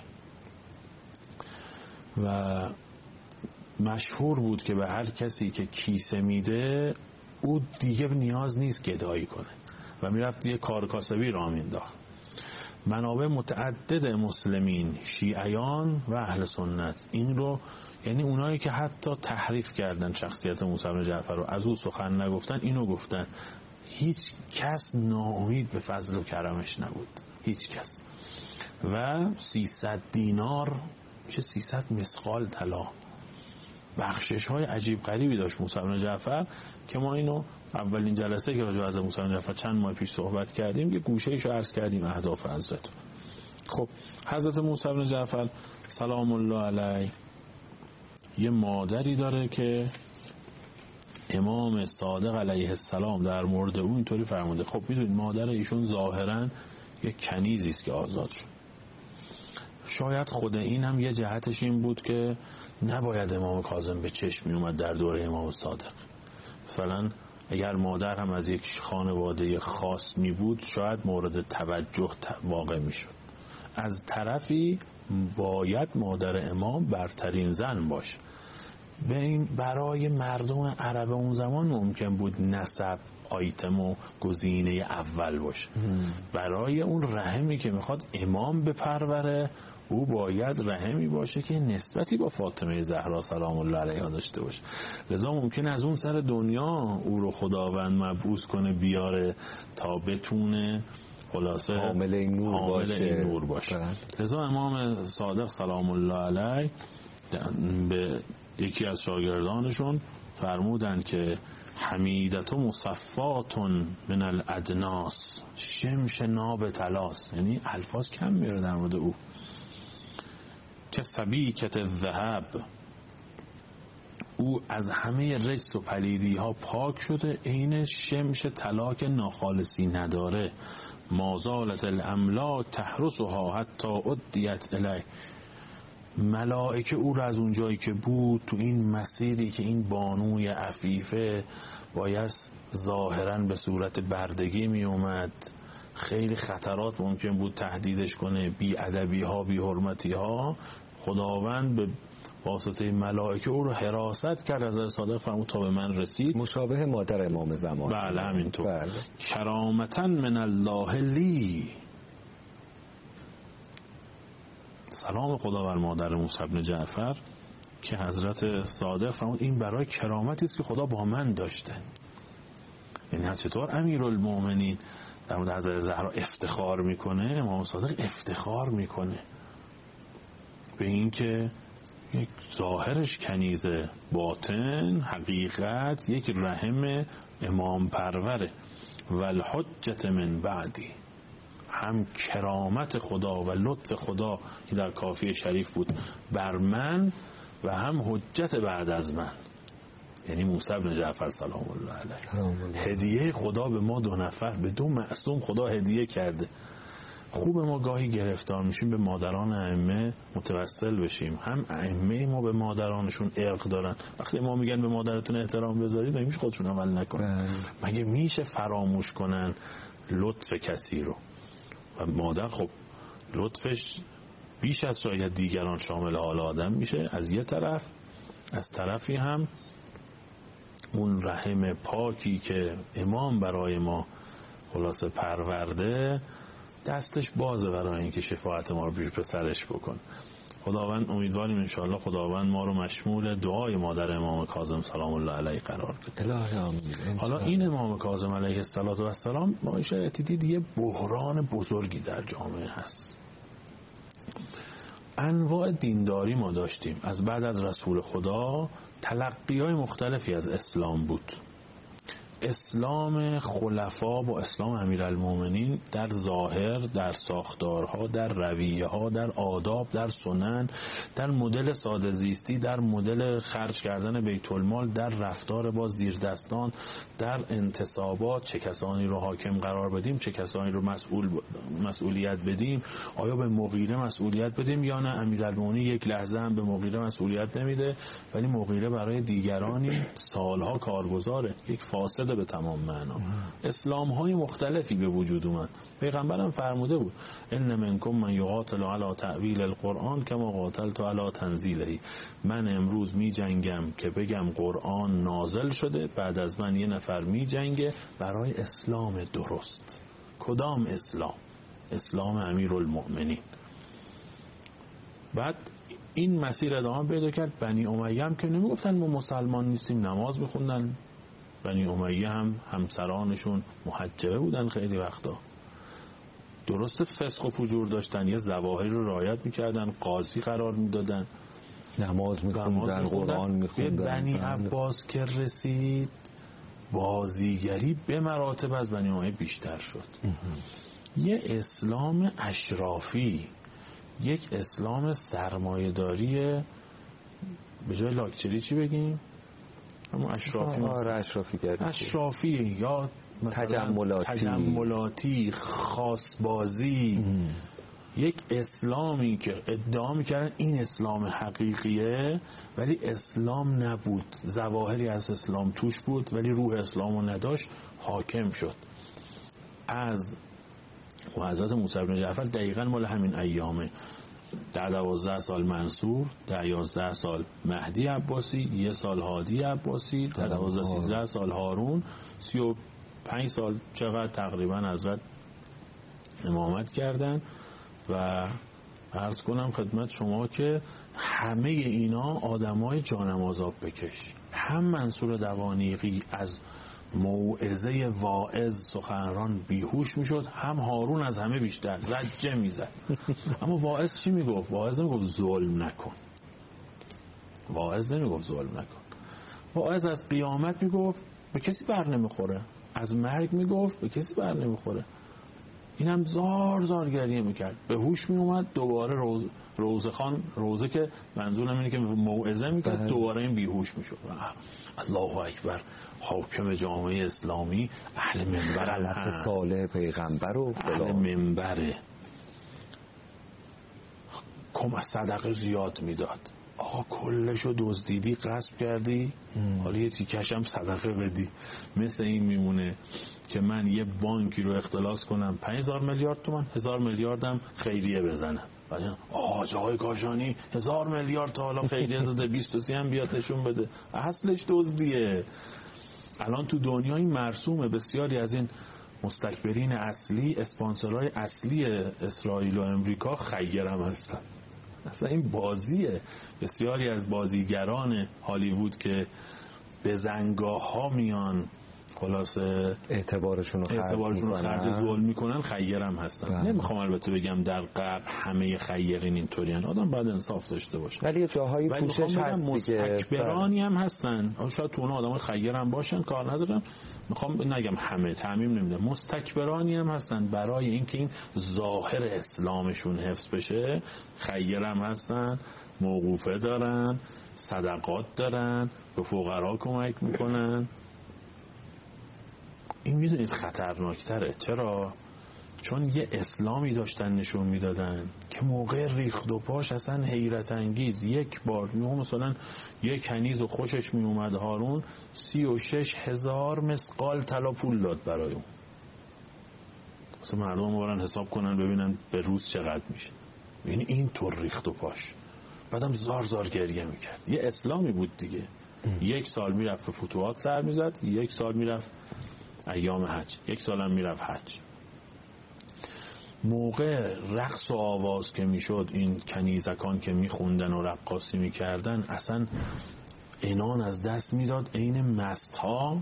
و مشهور بود که به هر کسی که کیسه میده او دیگه نیاز نیست گدایی کنه و میرفت یه کار کاسبی راه مینداخت. منابع متعدد مسلمین، شیعیان و اهل سنت این رو، یعنی اونایی که حتی تحریف کردن شخصیت موسی بن جعفر رو، از او سخن نگفتن، اینو گفتن هیچ کس ناامید به فضل و کرمش نبود، هیچ کس. و سیصد دینار میشه سیصد مثقال طلا، بخشش های عجیب غریبی داشت موسی بن جعفر که ما اینو اولین جلسه که راجع به حضرت موسی بن جعفر چند ماه پیش صحبت کردیم یه گوشه‌ایشو عرض کردیم اهداف حضرت. خب حضرت موسی بن جعفر سلام الله علیه یه مادری داره که امام صادق علیه السلام در مورد اون اینطوری فرموده. خب میدونید مادر ایشون ظاهرا یه کنیزی است که آزاد شد. شاید خود این هم یه جهتش این بود که نباید امام کاظم به چشم می اومد در دوره امام صادق. مثلا اگر مادر هم از یک خانواده خاص می بود شاید مورد توجه واقع می شد. از طرفی باید مادر امام برترین زن باشه. به این برای مردم عرب اون زمان ممکن بود نسب آیتم و گزینه اول باشه. برای اون رحمی که میخواد امام بپروره او باید رحمی باشه که نسبتی با فاطمه زهرا سلام الله علیها داشته باشه. لذا ممکن از اون سر دنیا او رو خداوند مبعوث کنه بیاره تا بتونه خلاصه حامل این نور حامل باشه, این نور باشه. لذا امام صادق سلام الله علیه به یکی از شاگردانشون فرمودن که حمیدت و مصفات من الادناس شمش ناب تلاس، یعنی الفاظ کم میاره در مورد او، که سبیکت الذهب او از همه رجس و پلیدی ها پاک شده، عین شمش طلا که ناخالصی نداره. مازالت الاملاک تحرسها حتی عدیت الیه، ملائکه او را از اون جایی که بود تو این مسیری که این بانوی عفیفه باید ظاهرا به صورت بردگی می اومد، خیلی خطرات ممکن بود تهدیدش کنه، بی ادبی ها بی حرمتی ها، خداوند به واسطه ملائکه او رو حراست کرد. از صادق فرمود تا به من رسید. مشابه مادر امام زمان. بله همینطور. بله. کرامتا من الله لی، سلام خدا بر مادر موسی بن جعفر که حضرت صادق فرمود این برای کرامتی است که خدا با من داشته. یعنی چطور امیرالمومنین در مورد حضرت زهرا افتخار میکنه، امام صادق افتخار میکنه به این که یک ظاهرش کنیزه، باطن حقیقت یک رحم امام پروره. والحجت من بعدی، هم کرامت خدا و لطف خدا که در کافیه شریف بود بر من و هم حجت بعد از من، یعنی موسی بن جعفر سلام الله علیه. هدیه خدا به ما دو نفر، به دو معصوم خدا هدیه کرده. خوب ما گاهی گرفتار میشیم به مادران ائمه متوسل بشیم، هم ائمه ما به مادرانشون عرق دارن. وقتی ما میگن به مادرتون احترام بذارید مگه میشه خودشون عمل نکنن؟ مگه میشه فراموش کنن لطف کسی رو؟ و مادر خب لطفش بیش از شاید دیگران شامل حال آدم میشه از یه طرف، از طرفی هم اون رحم پاکی که امام برای ما خلاصه پرورده دستش بازه برای اینکه شفاعت ما رو پیش پسرش بکن. خداوند امیدواریم انشاءالله خداوند ما رو مشمول دعای مادر امام کاظم سلام الله علیه قرار بده. حالا این امام کاظم علیه السلام ما شاید دید یه بحران بزرگی در جامعه هست. انواع دینداری ما داشتیم، از بعد از رسول خدا تلقی‌های مختلفی از اسلام بود. اسلام خلفا با اسلام امیرالمومنین در ظاهر، در ساختارها، در رویه‌ها، در آداب، در سنن، در مدل ساده زیستی، در مدل خرج کردن بیت المال، در رفتار با زیردستان، در انتصابات، چه کسانی رو حاکم قرار بدیم، چه کسانی رو مسئول مسئولیت بدیم، آیا به مغیره مسئولیت بدیم یا نه. امیرالمومنین یک لحظه هم به مغیره مسئولیت نمیده، ولی مغیره برای دیگرانی سالها کارگزاره، یک فاسد به تمام معنا. اسلام های مختلفی به وجود اومد. پیغمبرم فرموده بود ان منکم من یقاتل علی تأویل القرآن کما قاتلت علی تنزیله. من امروز می جنگم که بگم قرآن نازل شده، بعد از من یه نفر می جنگه برای اسلام درست. کدام اسلام؟ اسلام امیرالمؤمنین. بعد این مسیر ادامه پیدا کرد. بنی امیه هم که نمیگفتن ما مسلمان نیستیم، نماز میخوندن. بنی امیه هم همسرانشون محجبه بودن خیلی وقتا، درست فسق و فجور داشتن، یه ظواهر رو رعایت میکردن، قاضی قرار میدادن، نماز میخوندن، قرآن میخوندن. به بنی عباس که رسید بازیگری به مراتب از بنی امیه بیشتر شد. یه اسلام اشرافی، یک اسلام سرمایه‌داری، به جای لاکچری چی بگیم؟ همون اشرافی. آره اشرافی گری. اشرافی یا تجملاتی تجملاتی خاص بازی. یک اسلامی که ادعا میکردن این اسلام حقیقیه ولی اسلام نبود، ظواهری از اسلام توش بود ولی روح اسلامو نداشت، حاکم شد. از و حضرت موسی بن جعفر دقیقاً مال همین ایامه. در دوازده سال منصور، در یازده سال مهدی عباسی، یه سال هادی عباسی، در دوازده سیزده سال هارون، سی و پنج سال چقدر تقریبا حضرت امامت کردن. و عرض کنم خدمت شما که همه اینا آدمای جانماز آب بکش. هم منصور دوانیقی از موعظه واعظ سخنران بیهوش میشد، هم هارون از همه بیشتر زجه میزد. اما واعظ چی میگفت؟ واعظ نمیگفت ظلم نکن، واعظ نمیگفت ظلم نکن. واعظ از قیامت میگفت به کسی بر نمیخوره، از مرگ میگفت به کسی بر نمیخوره. اینم زار زار گریه میکرد، به هوش میومد، دوباره روز روزه خان روزه که منظورم اینه که موعظه میکرد، دوباره این بیهوش میشد. الله اکبر، حاکم جامعه اسلامی، اهل منبر، خلف صالح پیغمبر و اهل منبره، کم صدقه زیاد میداد. آقا کلشو دزدیدی، غصب کردی، حالا یه تیکش هم صدقه بدی. مثل این میمونه که من یه بانکی رو اختلاس کنم پنج هزار میلیارد تومان، هزار میلیاردم خیریه بزنم. آه جای کاشانی هزار میلیارد تا حالا خیریه داده، بیست و سی هم بیاد نشون بده. اصلش دزدیه. الان تو دنیای مرسومه بسیاری از این مستکبرین اصلی، اسپانسرهای اصلی اسرائیل و امریکا خیرم هستن. اصلا این بازیه. بسیاری از بازیگران هالیوود که به زنگاه ها میان خلاصه اعتبارشون رو اعتبارشون خرج ظلم میکنن، خیرم هستن. بله. نمیخوام البته بگم در غرب همه خیرین اینطورین، آدم باید انصاف داشته باشه، ولی جاهای پوشش هست دیگه. مستکبرانی هم هستن، شاید تو اون آدمای خیرم باشن، کار ندارم، میخوام نگم همه، تعمیم نمیدم. مستکبرانی هم هستن برای اینکه این ظاهر اسلامشون حفظ بشه، خیرم هستن، موقوفه دارن، صدقات دارن، به فقرا کمک میکنن. این میدونید خطرناکتره. چرا؟ چون یه اسلامی داشتن نشون میدادن که موقع ریخت و پاش اصلا حیرت انگیز. یک بار مثلا یک کنیز و خوشش میومد هارون، سی و شش هزار مسقال طلا پول داد برای اون. مثلا مردم برن حساب کنن ببینن به روز چقدر میشه. یعنی این طور ریخت و پاش. بعدم زار زار گریه میکرد. یه اسلامی بود دیگه. ام. یک سال میرفت به فتوحات سر میزد، یک سال میرفت ایام حج، یک سالم میرفت حج. موقع رقص و آواز که میشد، این کنیزکان که میخوندن و رقاصی میکردن، اصلا عنان از دست میداد. عین مست ها،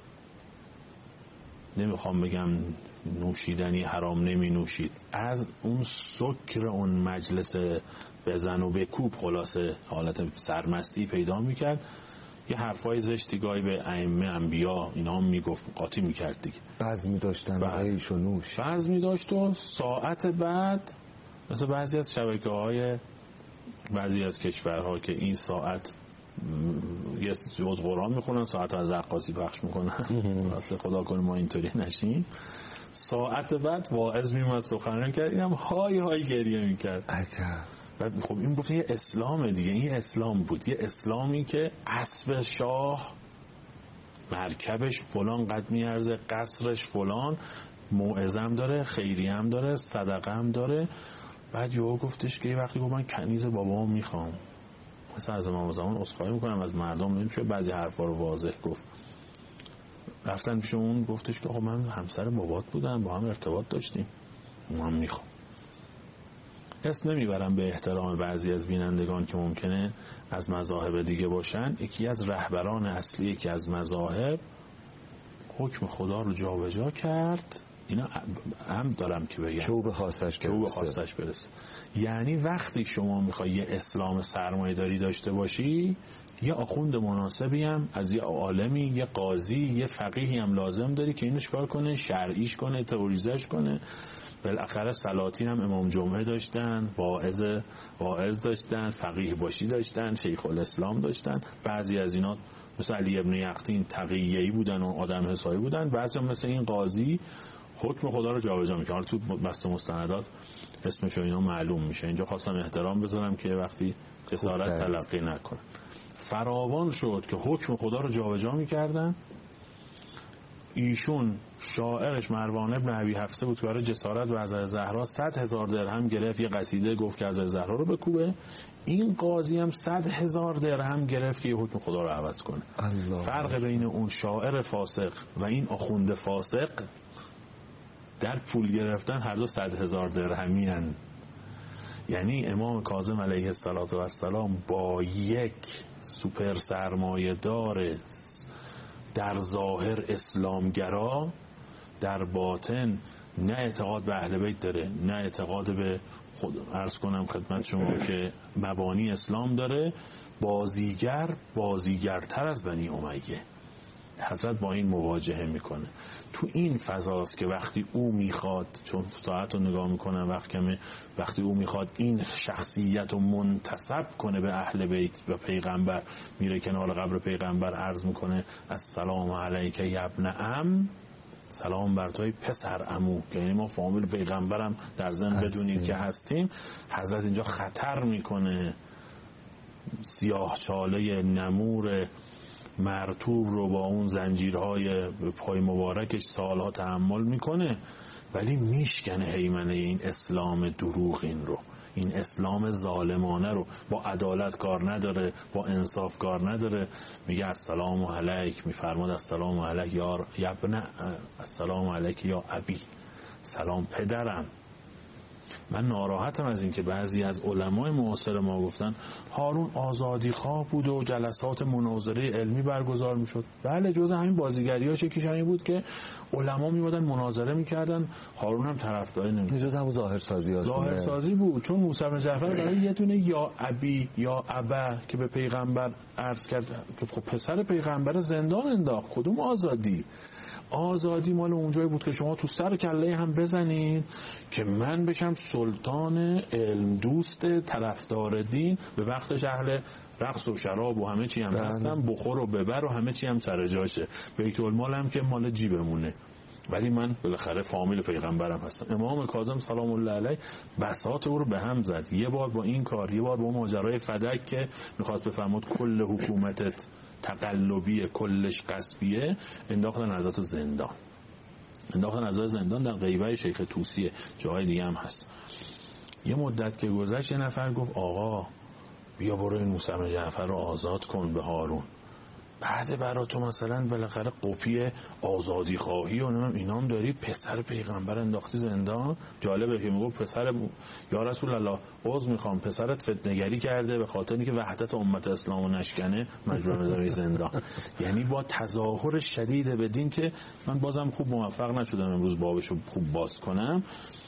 نمیخوام بگم نوشیدنی حرام نمی نوشید، از اون سکر اون مجلس بزن و بکوب خلاصه حالت سرمستی پیدا میکرد. یه حرفای زشتی گاهی به ائمه انبیا اینا هم میگفت، قاطی میکرد دیگه. بزمی داشتن غیش و نوش بزمی داشت و ساعت بعد مثل بعضی از شبکه های بعضی از کشورها که این ساعت یه جز قرآن میخونن، ساعت از رقاصی پخش میکنن. راست خدا کنه ما اینطوری نشیم. ساعت بعد واعظ میومد سخنرانی کرد، اینم های های گریه میکرد. عجب. بعد خب این گفت یه اسلام دیگه، این اسلام بود، یه اسلامی که اسب شاه مرکبش فلان قد میارزه، قصرش فلان، موعظه هم داره، خیریه هم داره، صدقه هم داره. بعد یهو گفتش که یه وقتی گفت من کنیز بابامو میخوام، مثلا از امام زمان عذرخواهی میکنم از مردم، نمیشه بعضی حرفا رو واضح گفت. رفتن پیش اون، گفتش که آقا من همسر بابات بودم، با هم ارتباط داشتیم، من میخوام. اسم نمیبرم به احترام بعضی از بینندگان که ممکنه از مذاهب دیگه باشن. یکی از رهبران اصلی یکی از مذاهب حکم خدا رو جابجا کرد، اینا هم دارم که بگم که او به خواستش که او به خواستش برسه. یعنی وقتی شما میخوای یه اسلام سرمایه‌داری داشته باشی، یه آخوند مناسبی هم از یه عالمی، یه قاضی، یه فقیهی هم لازم داری که اینو چیکار کنه، شرعیش کنه، تئوریزش کنه. بالاخره سلاطین هم امام جمعه داشتن، واعظ واعظ داشتن، فقیه باشی داشتن، شیخ الاسلام داشتن. بعضی از اینا مثل علی ابن یقطین تقیه‌ای بودن و آدم حسابی بودن، بعضی هم مثل این قاضی حکم خدا رو جابجا می‌کنه. تو بسط مستندات اسمش و اینا معلوم میشه. اینجا خواستم احترام بذارم که وقتی جسارت تلقی نکنن. فراوان شد که حکم خدا رو جابجا می‌کردن. ایشون شاعرش مروان ابن ابی حفصه بود که برای جسارت و حضرت زهرا صد هزار درهم گرفت، یه قصیده گفت که حضرت زهرا رو بکوبه. این قاضی هم صد هزار درهم گرفت که حکم خدا رو عوض کنه. فرق بین اون شاعر فاسق و این آخوند فاسق در پول گرفتن هر دو صد هزار درهمی هن. یعنی امام کاظم علیه السلام با یک سوپر سرمایه دار در ظاهر اسلامگرا، در باطن نه اعتقاد به اهل بیت داره، نه اعتقاد به خود عرض کنم خدمت شما که مبانی اسلام داره، بازیگر بازیگرتر از بنی امیه. حضرت با این مواجهه میکنه. تو این فضاست که وقتی او میخواد، چون ساعت رو نگاه میکنم وقت کمه، وقتی او میخواد این شخصیت رو منتسب کنه به اهل بیت و پیغمبر، میره کنار قبر پیغمبر عرض میکنه السلام علیک یا ابن عم، سلام بر توی پسر عمو، که یعنی ما فامیل پیغمبرم در ضمن بدونید که هستیم. حضرت اینجا خطر میکنه سیاه چاله نمور مرطوب رو با اون زنجیرهای پای مبارکش سالها تحمل میکنه، ولی میشکنه هیمنه این اسلام دروغین رو، این اسلام ظالمانه رو. با عدالت کار نداره، با انصاف کار نداره. میگه السلام علیک، میفرماد السلام علیک یا ابن، السلام علیک یا ابی، سلام پدرم. من ناراحتم از این که بعضی از علمای معاصر ما گفتن هارون آزادی خواه بود و جلسات مناظره علمی برگزار میشد. بله، جز همین بازیگریاش یکیش همین بود که علما میومدن مناظره میکردن، هارون هم طرفداری نمیکرد. جز هم ظاهر سازی ظاهر سازی بود. چون موسی بن جعفر برای یه دونه یا ابی یا ابا که به پیغمبر عرض کرد که خب پسر پیغمبر زندان انداخت، کدوم آزادی؟ آزادی مال اونجایی بود که شما تو سر کله هم بزنید که من بشم سلطان علم دوست طرفدار دین، به وقتش اهل رقص و شراب و همه چی هم هستم، بخور و ببر و همه چی هم سر جاشه، بیت المال هم که مال جیبمونه، ولی من بالاخره فامیل پیغمبرم هستم. امام کاظم سلام الله علیه بساط او رو به هم زد، یه بار با این کار، یه بار با ماجرای فدک که میخواست بفرمود کل حکومتت تقلبیه، کلش قصبیه، انداختن حضرت زندان. انداختن حضرت زندان در غیبه شیخ طوسیه، جاهای دیگه هم هست. یه مدت که گذشت یه نفر گفت آقا بیا برو این موسی بن جعفر رو آزاد کن به هارون. بعد برا تو مثلا بالاخره قپی آزادی خواهی و اینام داری، پسر پیغمبر انداختی زندان. جالبه که میگه پسر یا رسول الله عذر میخوام، پسرت فتنه‌گری کرده به خاطر اینکه وحدت امت اسلامو نشکنه، مجبور بذاری زندان. یعنی با تظاهر شدید به دین که من بازم خوب موفق نشدم امروز بابشو خوب باز کنم.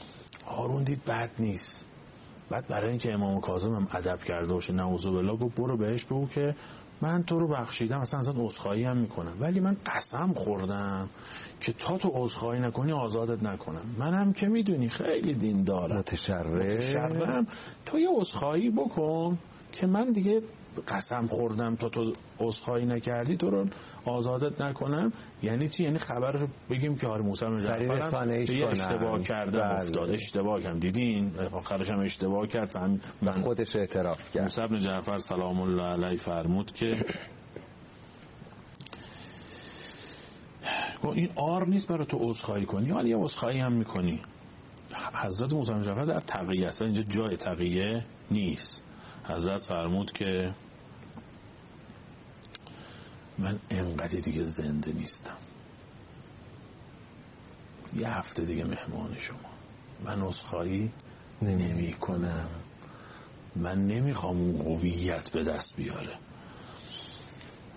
هارون دید بد نیست. بعد برای اینکه امام کاظم هم ادب کرده باشه نعوذ بالله، گفت برو بهش بگو که من تو رو بخشیدم، اصلا ازت عذرخواهی هم میکنم، ولی من قسم خوردم که تا تو عذرخواهی نکنی آزادت نکنم. منم که میدونی خیلی دیندارم، متشرع متشرعم، تو یه عذرخواهی بکن که من دیگه قسم خوردم تا تو عذرخواهی نکردی تو رو آزادت نکنم. یعنی چی؟ یعنی خبرشو بگیم که آره موسی بن جعفر یه اشتباه کرده، افتاد اشتباه کردم، دیدین آخرش هم اشتباه کرد، هم و خودش اعتراف کرد. موسی بن جعفر سلام الله علیه فرمود که این آر نیست برای تو عذرخواهی کنی، ولی یه عذرخواهی هم میکنی. حضرت موسی بن جعفر در تقیه، اصلا اینجا جای تقیه نیست. حضرت فرمود که من انقدر دیگه زنده نیستم، یه هفته دیگه مهمان شما، من عذرخواهی نمی کنم، من نمیخوام اون هویت به دست بیاره.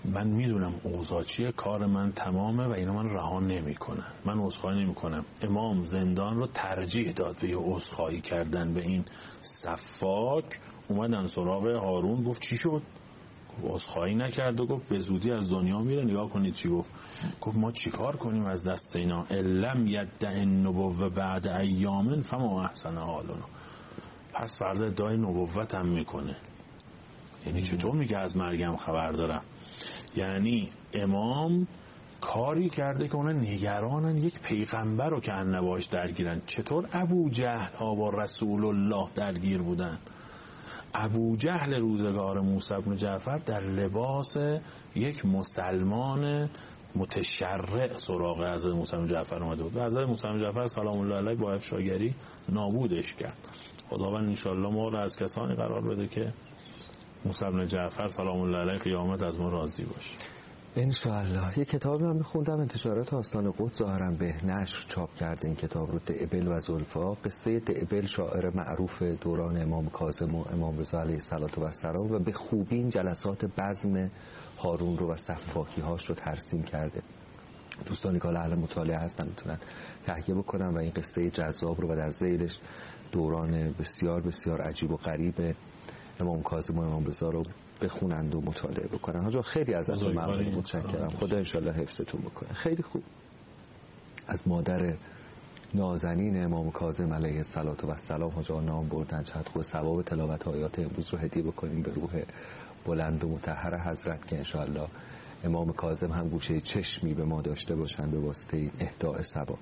من میدونم اوضاع چیه، کار من تمامه و اینا من رها نمیکنن، من عذرخواهی نمیکنم. امام زندان رو ترجیح داد به یه عذرخواهی کردن به این سفاک. اومدن سراغ هارون، گفت چی شد؟ عذرخواهی نکرد و گفت به زودی از دنیا میره. نگاه کنید چی گفت، گفت ما چیکار کنیم از دست اینا؟ الم یدع النبوة بعد ایام فما احسن حالنا. پس فردا ادعای نبوت هم میکنه. یعنی چطور میگه از مرگم خبر دارم؟ یعنی امام کاری کرده که اونا نگرانن یک پیغمبر رو که انباش درگیرن. چطور ابو جهل ها با رسول الله درگیر بودن؟ ابو جهل روزگار موسی بن جعفر در لباس یک مسلمان متشرع سراغ حضرت موسی بن جعفر اومده بود و حضرت موسی بن جعفر سلام الله علیه با افشاگری نابودش کرد. خداوند انشالله ما رو از کسانی قرار بده که موسی بن جعفر سلام الله علیه قیامت از ما راضی باشه انشاءالله. یه کتابی من میخوندم، انتشارات آستان قدس ظاهرا به نشر چاپ کرده این کتاب رو، دعبل و زلفا. قصه دعبل شاعر معروف دوران امام کاظم و امام رضا علیه السلام و به خوبی این جلسات بزم هارون رو و صفاکی هاش رو ترسیم کرده. دوستانی که اهل مطالعه هستن میتونن تهیه بکنن و این قصه جذاب رو و در ذیلش دوران بسیار بسیار عجیب و غریب امام کاظم و امام رضا رو بخونند و مطالعه بکنن. حاجا خیلی ازتون ممنون، متشکرم. خدا انشالله حفظتون بکنه. خیلی خوب. از مادر نازنین امام کاظم علیه السلام حاجا نام بردن، چقدر خوب. ثواب تلاوت آیات امروز رو هدیه بکنیم به روح بلند و مطهر حضرت که انشالله امام کاظم هم گوشه چشمی به ما داشته باشن به واسطه اهداء ثواب.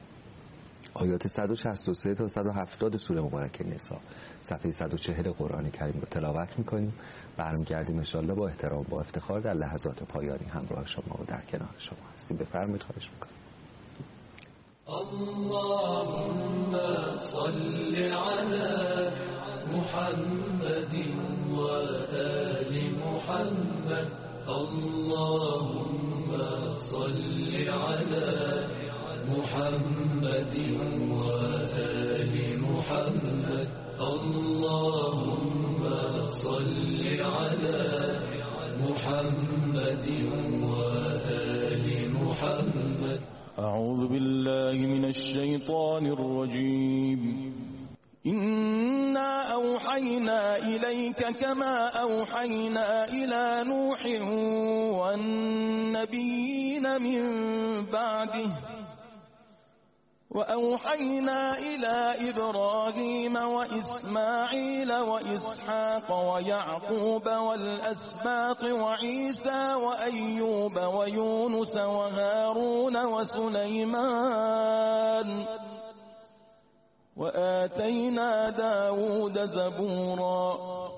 آیات صد و شصت و سه تا صد و هفتاد سوره مبارکه نساء، صفحه صد و چهل قرآن کریم رو تلاوت میکنیم. برمیگردیم انشالله با احترام با افتخار در لحظات پایانی همراه شما و در کنار شما هستیم. بفرمایید، خواهش میکنم. اللهم صل على محمد و آل محمد. اللهم صل على محمد و آل محمد. اللهم صل على محمد و آل محمد. أعوذ بالله من الشيطان الرجيم. إنا أوحينا إليك كما أوحينا إلى نوح والنبيين من بعده وأوحينا إلى إبراهيم وإسماعيل وإسحاق ويعقوب والأسباط وعيسى وأيوب ويونس وهارون وسليمان وآتينا داود زبورا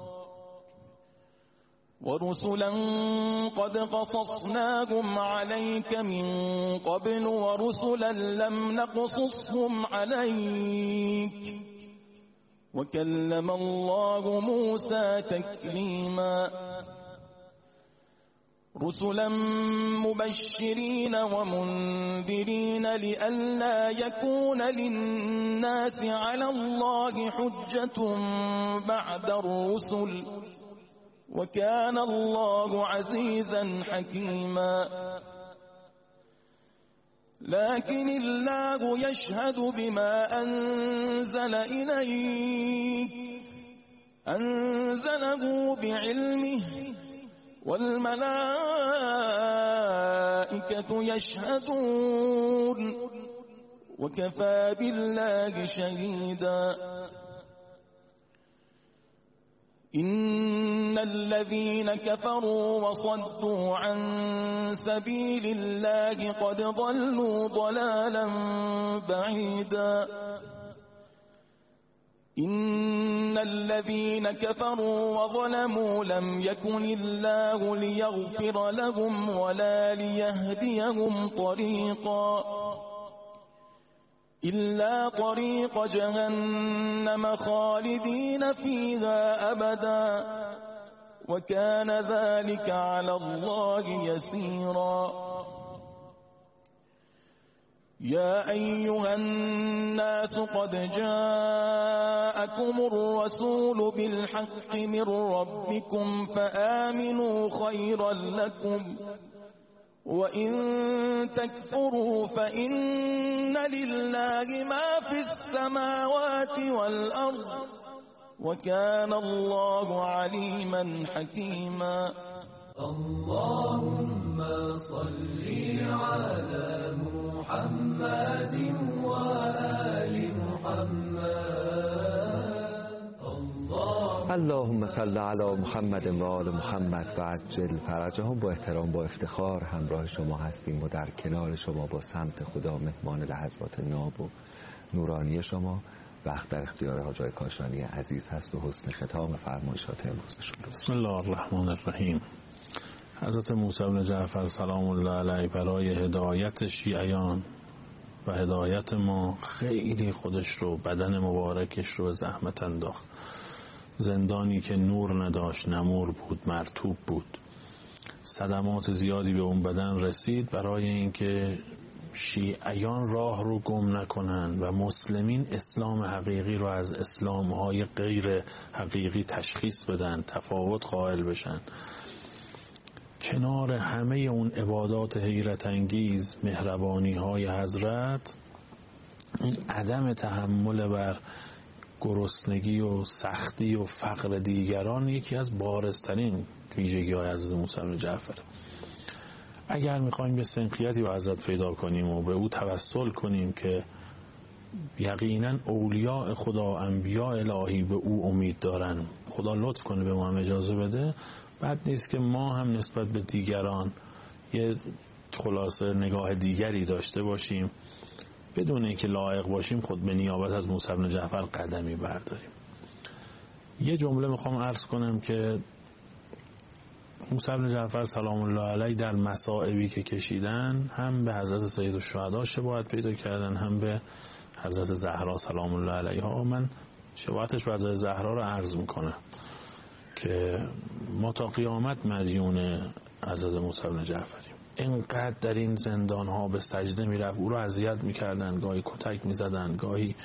ورسلا قد قصصناهم عليك من قبل ورسلا لم نقصصهم عليك وكلم الله موسى تكليما رسلا مبشرين ومنذرين لئلا يكون للناس على الله حجة بعد الرسل وكان الله عزيزا حكيما لكن الله يشهد بما أنزل إليك أنزله بعلمه والملائكة يشهدون وكفى بالله شهيدا إن الذين كفروا وصدوا عن سبيل الله قد ضلوا ضلالا بعيدا إن الذين كفروا وظلموا لم يكن الله ليغفر لهم ولا ليهديهم طريقا إلا طريق جهنم خالدين فيها أبدا وكان ذلك على الله يسيرا يا أيها الناس قد جاءكم الرسول بالحق من ربكم فآمنوا خيرا لكم وإن تكفروا فإن لله ما في السماوات والأرض وكان الله عليما حكيما. اللهم صل على محمد وآل محمد. اللهم صل علی محمد و آل محمد و عجل فرجهم. با احترام با افتخار همراه شما هستیم و در کنار شما با سمت خدا مهمان لحظات ناب و نورانی شما. وقت در اختیار حاج آقای کاشانی عزیز هست و حسن ختام فرمایشات امروزشون. بسم الله الرحمن الرحیم. حضرت موسی بن جعفر سلام الله علیه برای هدایت شیعیان و هدایت ما خیلی خودش رو، بدن مبارکش رو زحمت انداخت. زندانی که نور نداشت، نمور بود، مرطوب بود، صدمات زیادی به اون بدن رسید برای اینکه شیعیان راه رو گم نکنن و مسلمین اسلام حقیقی رو از اسلامهای غیر حقیقی تشخیص بدن، تفاوت قائل بشن. کنار همه اون عبادات حیرت انگیز، مهربانی های حضرت، این عدم تحمل بر گرسنگی و سختی و فقر دیگران یکی از بارزترین ویژگی های حضرت موسی بن جعفر. اگر میخوایم به سنخیتی با حضرت پیدا کنیم و به او توسل کنیم که یقینا اولیاء خدا، انبیاء الهی به او امید دارن، خدا لطف کنه به ما هم اجازه بده، بد نیست که ما هم نسبت به دیگران یه خلاصه نگاه دیگری داشته باشیم، بدون اینکه لایق باشیم خود به نیابت از موسی بن جعفر قدمی برداریم. یه جمله میخوام عرض کنم که موسی بن جعفر سلام الله علیه در مصائبی که کشیدن هم به حضرت سید الشهدا شباهت پیدا کردن، هم به حضرت زهرا سلام الله علیها. من شباهتش به حضرت زهرا رو عرض میکنم که ما تا قیامت مدیون حضرت موسی بن جعفریم. اینقدر در این زندان ها به سجده میرفت، او رو اذیت میکردن، گاهی کتک میزدن، گاهی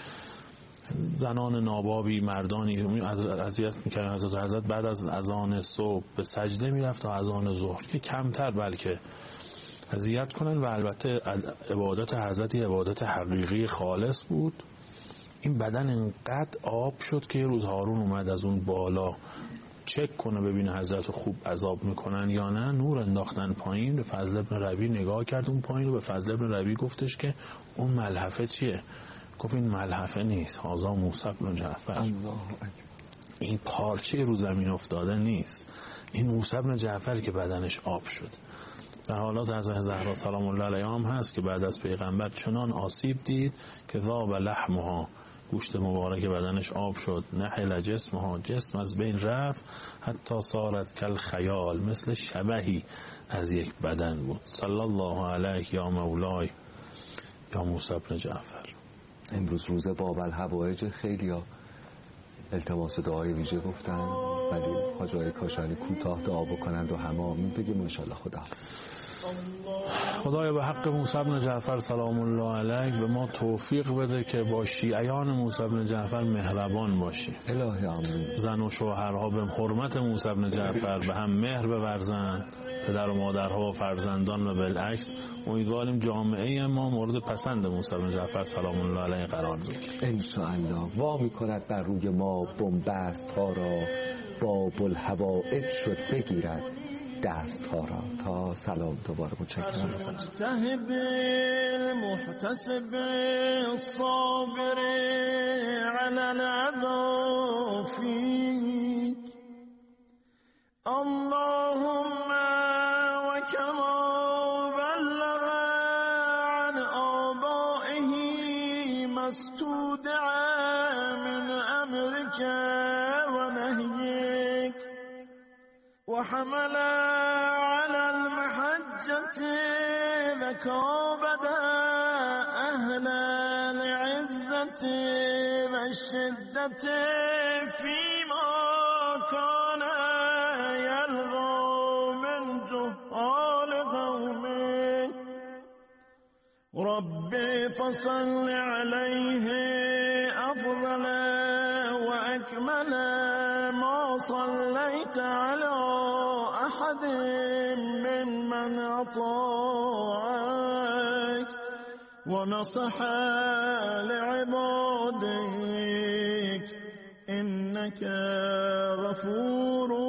زنان نابابی، مردانی اذیت میکردن. حضرت حضرت بعد از اذان صبح به سجده میرفت تا اذان ظهر که کمتر بلکه اذیت کنن. و البته عبادت حضرت عبادت حقیقی خالص بود. این بدن اینقدر آب شد که یه روز هارون اومد از اون بالا چک کنه ببینه حضرت خوب عذاب میکنن یا نه. نور انداختن پایین. به فضل ابن ربیع نگاه کرد اون پایین و به فضل ابن ربیع گفتش که اون ملحفه چیه؟ گفت این ملحفه نیست، هذا موسی بن جعفر. این پارچه رو زمین افتاده نیست، این موسی بن جعفر که بدنش آب شد. در حالات حضرت زهرا سلام الله علیها هم هست که بعد از پیغمبر چنان آسیب دید که ذاب لحمها، گوشت مبارک بدنش آب شد، نحل جسمها، جسم از بین رفت، حتی صارت کل خیال، مثل شبهی از یک بدن بود. صلی الله علیه یا مولای یا موسی بن جعفر. امروز روز باب الحوائج، خیلی ها التماس دعای ویژه گفتن، ولی حاج آقای کاشانی کوتاه دعا بکنند و همه آمین بگیم انشالله. خدا خدایا به حق موسی بن جعفر سلام الله علیه به ما توفیق بده که با شیعیان موسی بن جعفر مهربان باشیم. الهی آمین. زن و شوهرها به حرمت موسی بن جعفر به هم مهر بورزند، پدر و مادرها و فرزندان و بالعکس. امیدواریم جامعه ما مورد پسند موسی بن جعفر سلام الله علیه قرار بگیرد ان شاء الله. وا میکند بر روی ما بنبست ها را، باب الحوائج شد بگیرد دست ها را. تا سلام دوباره متشکرم. مجتهد المحتسب الصابر على العذاب فيك اللهم وكما بلغ عن آبائه ما استودع من أمرك ونهيك وحمل على المحجة وكابد أهل العزة والشدة فيما كان يلغى من جهال قومه رب فصل عليه أفضل وأكمل ما صليت على أحد ممن أطاعك ونصح لعبادك إنك غفور